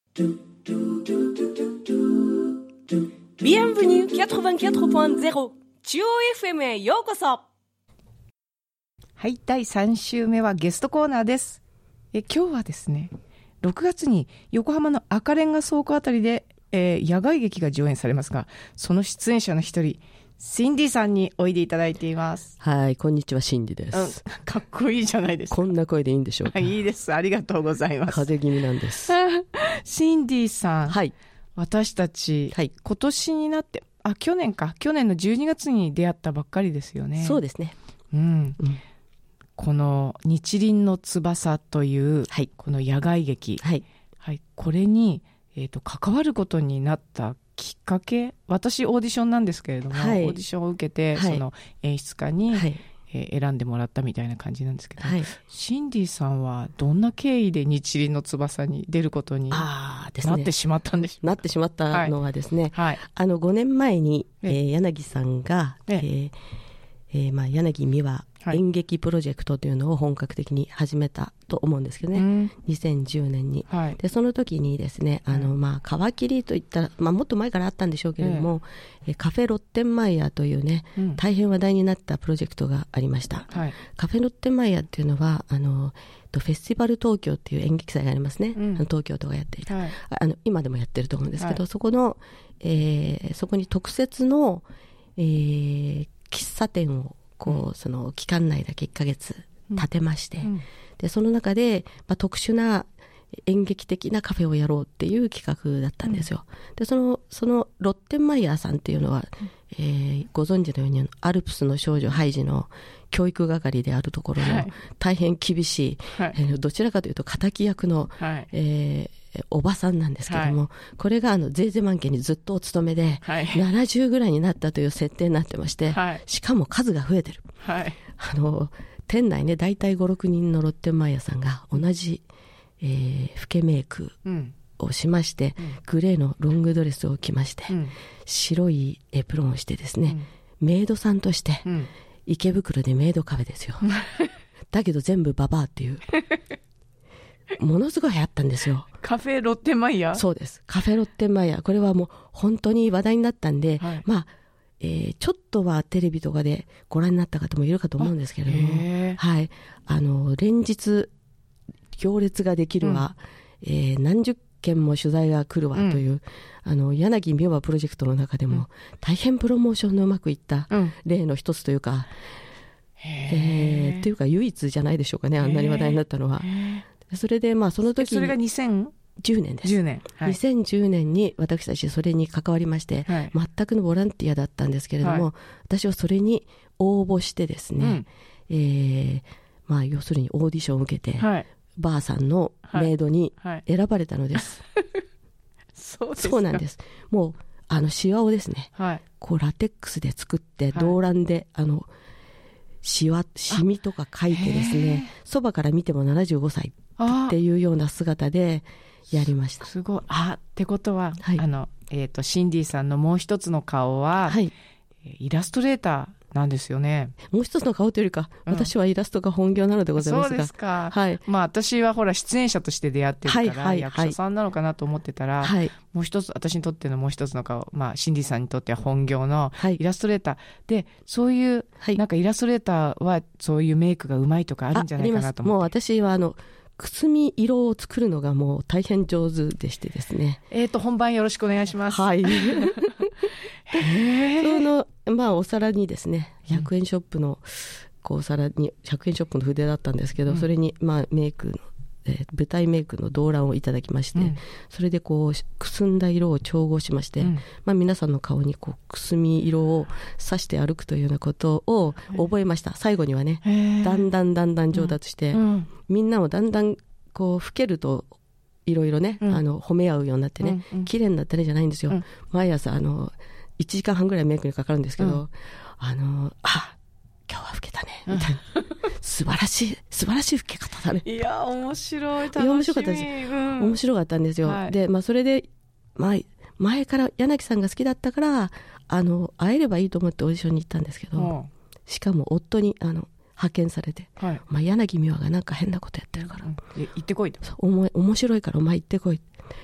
Bienvenue 84.0 中央 FM へようこそ。 はい、第3週目はゲストコーナーです。今日はですね、6月に横浜の赤レンガ倉庫あたりで、野外劇が上演されますが、その出演者の一人、シンディさんにおいでいただいています。 はい、こんにちは、シンディです。 かっこいいじゃないですか。 こんな声でいいんでしょうか。 いいです。ありがとうございます。 風邪気味なんです。 シンディさん、 はい、 私たち、はい、今年になって、去年の12月に出会ったばっかりですよね。 そうですね。 この日輪の翼という、はい、この野外劇、はいはい、これに、関わることになったきっかけ、私オーディションなんですけれども、はい、オーディションを受けて、はい、その演出家に、はい、選んでもらったみたいな感じなんですけど、はい、シンディさんはどんな経緯で日輪の翼に出ることになってしまったんでしょうか。 なってしまったのはですね、 はい、 5年前に、柳さんが、柳美和演劇プロジェクトというのを本格的に始めたと思うんですけどね、2010年に、はい、でその時にですね、皮切りといったら、もっと前からあったんでしょうけれども、カフェロッテンマイヤーというね、大変話題になったプロジェクトがありました、はい、カフェロッテンマイヤーっていうのはフェスティバル東京っていう演劇祭がありますね、東京都がやっていた、はい、今でもやってると思うんですけど、はい、そこに特設の、喫茶店をその期間内だけ1ヶ月建てまして、でその中で、特殊な演劇的なカフェをやろうっていう企画だったんですよ、でそのロッテンマイヤーさんっていうのは、ご存知のようにアルプスの少女ハイジの教育係であるところの大変厳しい、はい、どちらかというと敵役の、はい、おばさんなんですけども、はい、これがゼーゼマン家にずっとお勤めで、はい、70ぐらいになったという設定になってまして、はい、しかも数が増えてる、はい、店内ね、大体 5,6 人のロッテンマイヤーさんが同じ、老けメイクをしまして、グレーのロングドレスを着まして、白いエプロンをしてですね、メイドさんとして、池袋でメイドカフェですよだけど全部ババアっていうものすごい流行ったんですよ。 カフェロッテンマイヤー。 そうです、カフェロッテンマイヤー。これはもう本当に話題になったんで、はい、ちょっとはテレビとかでご覧になった方もいるかと思うんですけれども、はい、連日行列ができるわ、何十件も取材が来るわという、柳美和プロジェクトの中でも、大変プロモーションのうまくいった例の一つというか、というか唯一じゃないでしょうかね、あんなに話題になったのは。それでその時にそれが2010 年です。10年、はい、2010年に私たちそれに関わりまして、はい、全くのボランティアだったんですけれども、はい、私はそれに応募してですね、要するにオーディションを受けて、はい、バーさんのメイドに選ばれたのです、はいはい、そうなんです。もうシワをですね、はい、ラテックスで作って動乱で、シミとか描いてですね、そばから見ても75歳っていうような姿でやりました。 すごい。ってことは、はい、シンディさんのもう一つの顔は、はい、イラストレーターなんですよね。 もう一つの顔というよりか、私はイラストが本業なのでございますが。 そうですか。 はい。 私はほら出演者として出会ってるから、はい、役者さんなのかなと思ってたら、はい、もう一つ、私にとってのもう一つの顔、シンディさんにとっては本業のイラストレーター、で、そういう、なんかイラストレーターはそういうメイクがうまいとかあるんじゃないかなと思って。 もう私はくすみ色を作るのがもう大変上手でしてですね。 本番よろしくお願いします。 はい。お皿にですね、100円ショップのお皿に100円ショップの筆だったんですけど、それにメイクの、舞台メイクの動乱をいただきまして、それでくすんだ色を調合しまして、皆さんの顔にくすみ色を刺して歩くというようなことを覚えました。最後にはね、だんだん上達して、みんなもだんだん老けるといろいろね、褒め合うようになってね、綺麗になったねじゃないんですよ。毎朝1時間半ぐらいメイクにかかるんですけど、今日は老けたねみたいな、素晴らしい老け方だね。 いや面白い、楽しみ。 面白かったです、面白かったんですよ、はい、でそれで、前から柳さんが好きだったから会えればいいと思ってオーディションに行ったんですけど、しかも夫に派遣されて、はい、柳美和がなんか変なことやってるから、 行ってこいと。 面白いからお前行ってこい。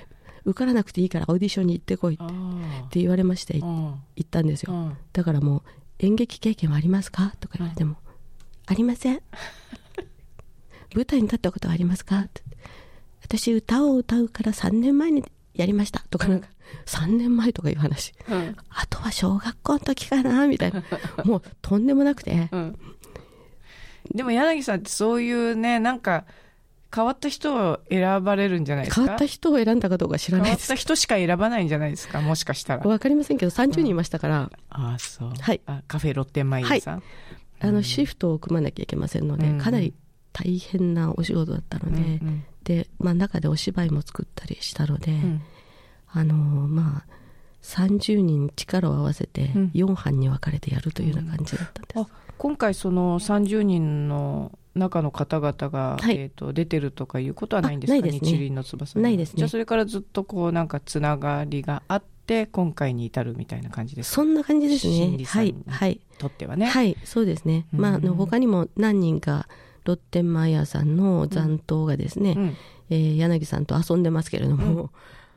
受からなくていいからオーディションに行ってこいって言われまして、行ったんですよ。だからもう、演劇経験はありますかとか言われても、ありません。舞台に立ったことはありますかって、私歌を歌うから3年前にやりましたとか、なんか3年前とかいう話、あとは小学校の時かなみたいな、もうとんでもなくて、 でも柳さんってそういうね、なんか変わった人を選ばれるんじゃないですか。 変わった人を選んだかどうか知らないです。 変わった人しか選ばないんじゃないですか、もしかしたら。 わかりませんけど30人いましたから、 ああそう、 はい、 カフェロッテンマイヤーさん、 シフトを組まなきゃいけませんので、かなり大変なお仕事だったので、で、中でお芝居も作ったりしたので、30人力を合わせて4班に分かれてやるというような感じだったんです。 今回その30人の中の方々が、出てるとかいうことはないんですか？ ないですね。 日輪の翼。 ないですね。 じゃあそれからずっとこうなんかつながりがあって今回に至るみたいな感じですか？ そんな感じですね。 心理さんにとってはね。 はい、そうですね。他にも何人かロッテンマイヤーさんの残党がですね、柳さんと遊んでますけれども、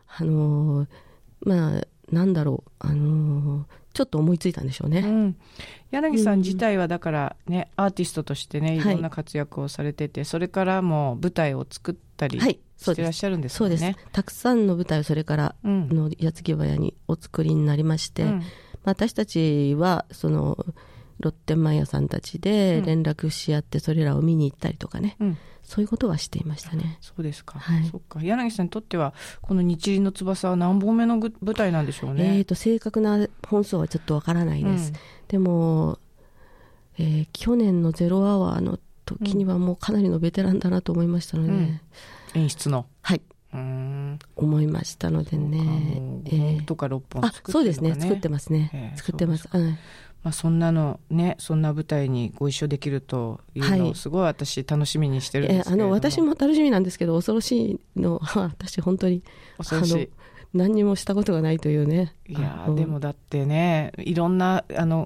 なんだろう、ちょっと思いついたんでしょうね。 柳さん自体はだからね、アーティストとしてね、いろんな活躍をされてて、それからも舞台を作ったりしてらっしゃるんですよね。 そうです。たくさんの舞台をそれからの矢継ぎ早にお作りになりまして、私たちはそのロッテンマイヤーさんたちで連絡し合ってそれらを見に行ったりとかね、そういうことはしていましたね。 そうですか。そっか。柳さんにとってはこの日輪の翼は何本目の舞台なんでしょうね。 正確な本数はちょっとわからないです。でも、去年のゼロアワーの時にはもうかなりのベテランだなと思いましたので、 演出の、 はい、思いましたのでね。 5本とか6本作ってるのかね。 そうですね。作ってますね。作ってます。 そんなのね、そんな舞台にご一緒できるというのをすごい私楽しみにしてるんですけれども、 私も楽しみなんですけど、恐ろしいのは私本当に何にもしたことがないというね。 いやでもだってね、いろんな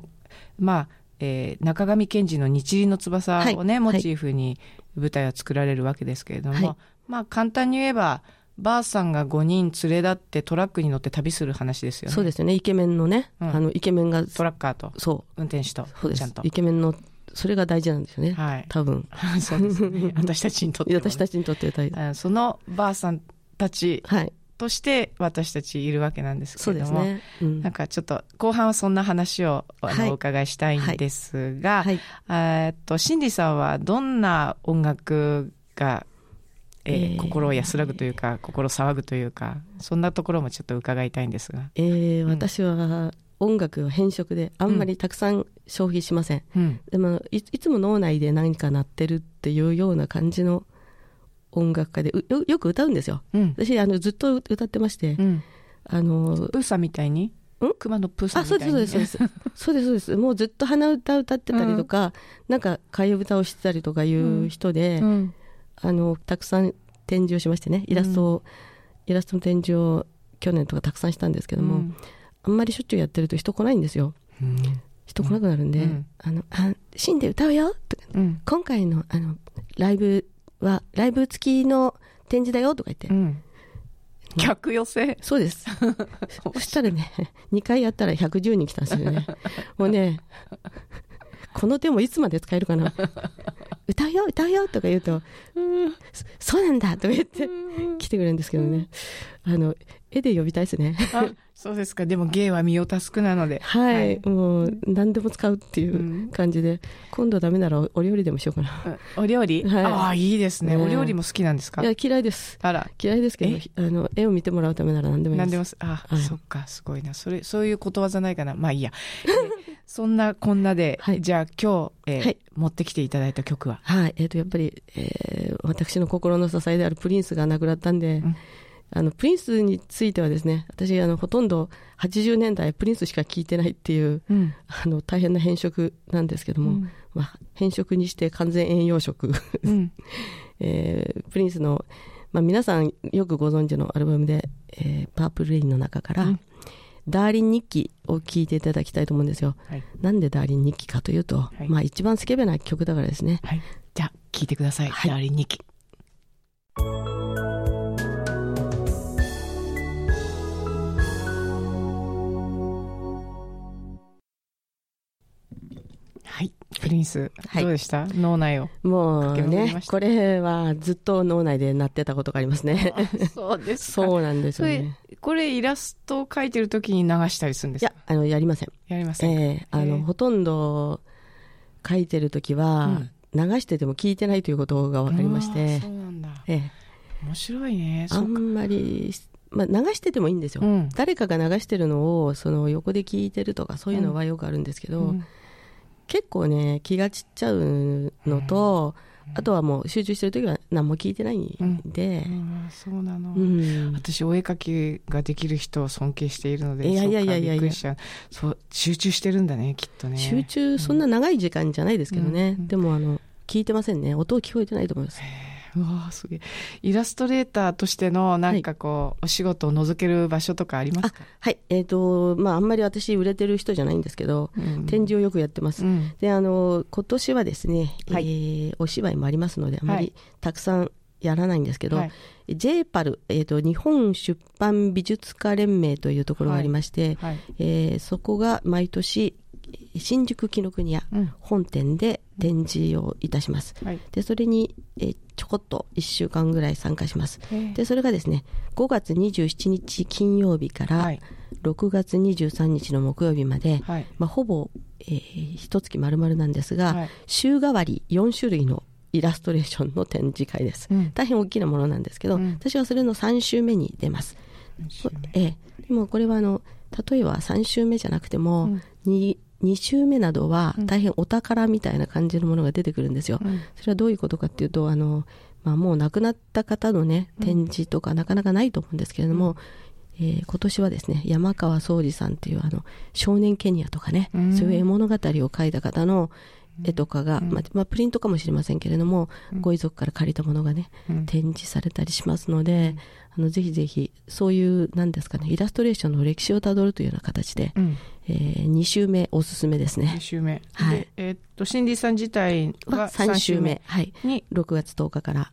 中上賢治の日輪の翼をね、モチーフに舞台は作られるわけですけれども、簡単に言えばばあさんが5人連れ立ってトラックに乗って旅する話ですよね。 そうですよね。イケメンのね、イケメンがトラッカーと運転手とちゃんとイケメンのそれが大事なんですよね。多分そうですね。私たちにとって、 私たちにとって大事。 そのばあさんたちとして私たちいるわけなんですけれども、なんかちょっと後半はそんな話をお伺いしたいんですが、シンディさんはどんな音楽が心を安らぐというか、心騒ぐというか、そんなところもちょっと伺いたいんですが。 私は音楽は偏食であんまりたくさん消費しません。でもいつも脳内で何か鳴ってるっていうような感じの音楽家で よく歌うんですよ。私ずっと歌ってまして、プーさんみたいに、熊野プーさんみたいに。 そうです。もうずっと鼻歌歌ってたりとか、なんか替え歌をしてたりとかいう人で、たくさん展示をしましてね、イラストの展示を去年とかたくさんしたんですけども、あんまりしょっちゅうやってると人来ないんですよ。人来なくなるんで、シンで歌うよとか、今回のライブはライブ付きの展示だよとか言って、 客寄せ。 そうです。そしたらね、2回やったら110人来たんですよね。もうね、この手もいつまで使えるかな。歌うよとか言うと、そうなんだとか言って来てくれるんですけどね。絵で呼びたいですね。 そうですか。でも芸は身を助くなので。 もう何でも使うっていう感じで、今度ダメならお料理でもしようかな。 お料理？いいですね。お料理も好きなんですか？ いや、嫌いです。嫌いですけど、絵を見てもらうためなら何でもいいです。 そっか、すごいな。そういうことわざないかな。まあいいや。そんなこんなで、じゃあ今日、持ってきていただいた曲は？ やっぱり、私の心の支えであるプリンスが亡くなったんで、プリンスについてはですね、私ほとんど80年代プリンスしか聴いてないっていう、大変な偏食なんですけども、偏食にして完全栄養食、プリンスの、皆さんよくご存知のアルバムで、パープルレインの中から、ダーリン日記を聴いていただきたいと思うんですよ。なんでダーリン日記かというと、一番スケベな曲だからですね。 じゃあ聴いてください。ダーリン日記。 プリンス、どうでした？脳内をもうね、これはずっと脳内で鳴ってたことがありますね。 そうですか。 そうなんですよね。 これイラストを描いてる時に流したりするんですか？ いや、やりません。 やりません。 ほとんど描いてる時は、流してても聞いてないということが分かりまして。 そうなんだ。面白いね。 あんまり、流しててもいいんですよ。誰かが流してるのをその横で聞いてるとかそういうのはよくあるんですけど、結構ね気が散っちゃうのと、あとはもう集中してる時は何も聞いてないんで、 そうなの、私お絵描きができる人を尊敬しているので、 いやびっくりしちゃう。そう集中してるんだね、きっとね。 集中そんな長い時間じゃないですけどね、でも聞いてませんね。音聞こえてないと思います。 うわすげえ。イラストレーターとしてのなんかこう、お仕事を覗ける場所とかありますか？ はい。あんまり私売れてる人じゃないんですけど、展示をよくやってます。で、今年はですね、お芝居もありますので、あまりたくさんやらないんですけど、JPAL、日本出版美術家連盟というところがありまして、そこが毎年、新宿紀ノ国屋本店で展示をいたします。でそれに、ちょこっと1週間ぐらい参加します。でそれがですね、5月27日金曜日から6月23日の木曜日まで、ほぼ、1月丸々なんですが、週替わり4種類のイラストレーションの展示会です。大変大きなものなんですけど、私はそれの3週目に出ます。でもこれは例えば3週目じゃなくても、2週目などは大変お宝みたいな感じのものが出てくるんですよ。それはどういうことかっていうと、もう亡くなった方のね展示とかなかなかないと思うんですけれども、今年はですね、山川宗司さんっていう少年ケニアとかね、そういう絵物語を描いた方の絵とかが、プリントかもしれませんけれども、ご遺族から借りたものがね、展示されたりしますので、ぜひぜひそういう何ですかね、イラストレーションの歴史をたどるというような形で、2週目おすすめですね。 2週目、シンディさん自体は3週目に 6月10日から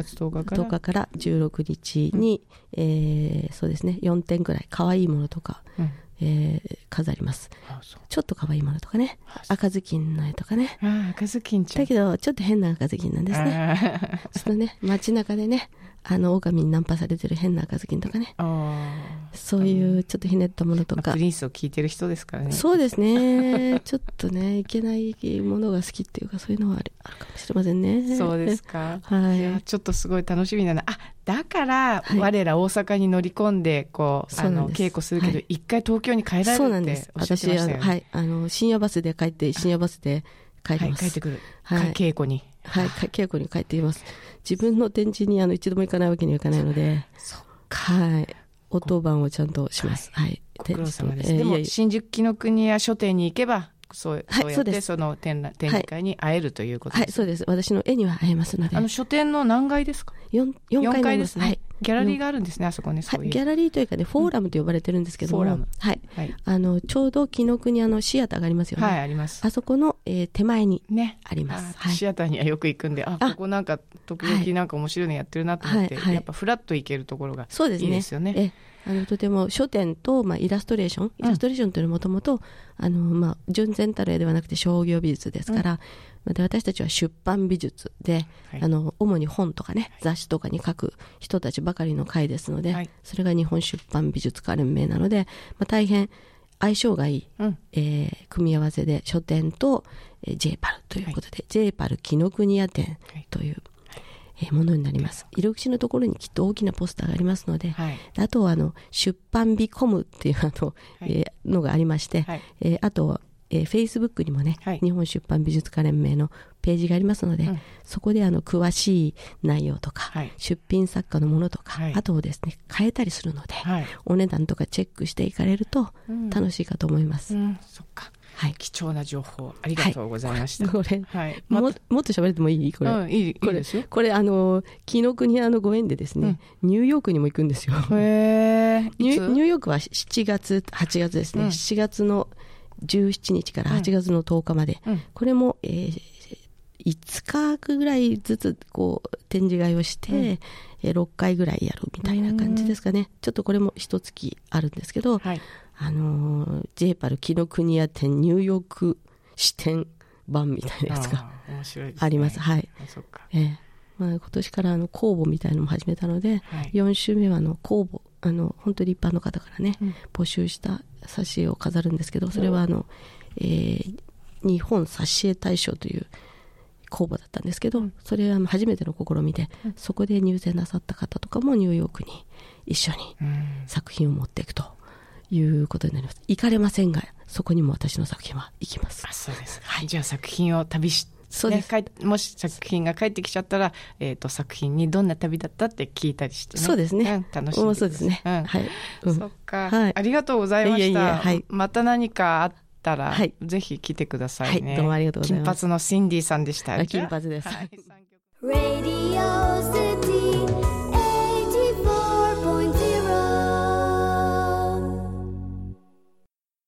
16日に、そうですね、4点ぐらい可愛いものとか、飾ります。ちょっと可愛いものとかね、赤ずきんの絵とかね。 赤ずきんちゃんだけどちょっと変な赤ずきんなんですね。そのね、街中でね、狼にナンパされてる変な赤ずきんとかね、そういうちょっとひねったものとか、 プリンスを聞いてる人ですからね。 そうですね。ちょっとね、いけないものが好きっていうか、そういうのはあるかもしれませんね。 そうですか。いやちょっとすごい楽しみだな。だから我ら大阪に乗り込んで稽古するけど、一回東京に帰られるっておっしゃってましたよね。 私深夜バスで帰って深夜バスで帰ります。 帰ってくる。稽古に。 稽古に帰っています。自分の展示に一度も行かないわけにはいかないので、お当番をちゃんとします。 ご苦労様です。でも新宿紀ノ国屋書店に行けばそうやってその展示会に会えるということです。 そうです。私の絵には会えますので。 書店の何階ですか？4階ですね。ギャラリーがあるんですね、あそこね。 ギャラリーというかね、フォーラムと呼ばれてるんですけども、ちょうど紀ノ国屋のシアターがありますよね。 あります。 あそこの手前にあります。 シアターにはよく行くんで、ここなんか時々なんか面白いのやってるなと思って、やっぱフラッと行けるところがいいですよね。 とても書店と、イラストレーションというのはもともと純然たる絵ではなくて商業美術ですから、で私たちは出版美術で、主に本とかね、雑誌とかに書く人たちばかりの会ですので、それが日本出版美術家連盟なので、大変相性がいい、組み合わせで書店と、JPAL ということで、JPAL 紀ノ国屋展という、ものになります。入り口のところにきっと大きなポスターがありますので、あとは出版美コムっていうのがありまして、あとはFacebook にもね、日本出版美術家連盟のページがありますので、そこで詳しい内容とか、出品作家のものとか、あとをですね、変えたりするので、お値段とかチェックしていかれると楽しいかと思います。 そっか。貴重な情報ありがとうございました。 これ、もっと喋れてもいい？これ、 いいですよ。 これ紀ノ国屋のご縁でですね、ニューヨークにも行くんですよ。ニューヨークは8月ですね。7月の17日から8月の10日まで、これも、5日ぐらいずつ展示会をして、6回ぐらいやるみたいな感じですかね。ちょっとこれも一月あるんですけど、JPAL 紀ノ国屋展ニューヨーク支店版みたいなやつがあります。はい。 そっか。 今年から公募みたいなのも始めたので、4週目は公募、本当に一般の方からね、募集した挿絵を飾るんですけど、それは日本挿絵大賞という公募だったんですけど、それは初めての試みで、そこで入選なさった方とかもニューヨークに一緒に作品を持っていくということになります。行かれませんが、そこにも私の作品は行きます。 そうです。はい。じゃあ作品を旅して、もし作品が帰ってきちゃったら、作品にどんな旅だったって聞いたりしてね。 そうですね。 楽しんで。 そうですね。はい。 そっか、はい。ありがとうございました。はい。また何かあったら、ぜひ来てくださいね。 はい。どうもありがとうございます。 金髪のシンディさんでした。 金髪です。はい。 Radio City